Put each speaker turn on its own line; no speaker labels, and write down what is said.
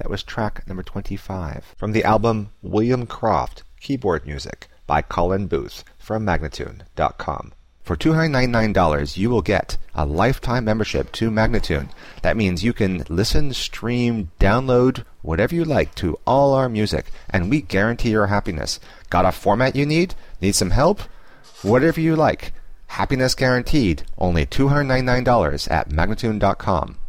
That was track number 25 from the album William Croft, Keyboard Music by Colin Booth from Magnatune.com. For $299, you will get a lifetime membership to Magnatune. That means you can listen, stream, download, whatever you like to all our music, and we guarantee your happiness. Got a format you need? Need some help? Whatever you like. Happiness guaranteed. Only $299 at Magnatune.com.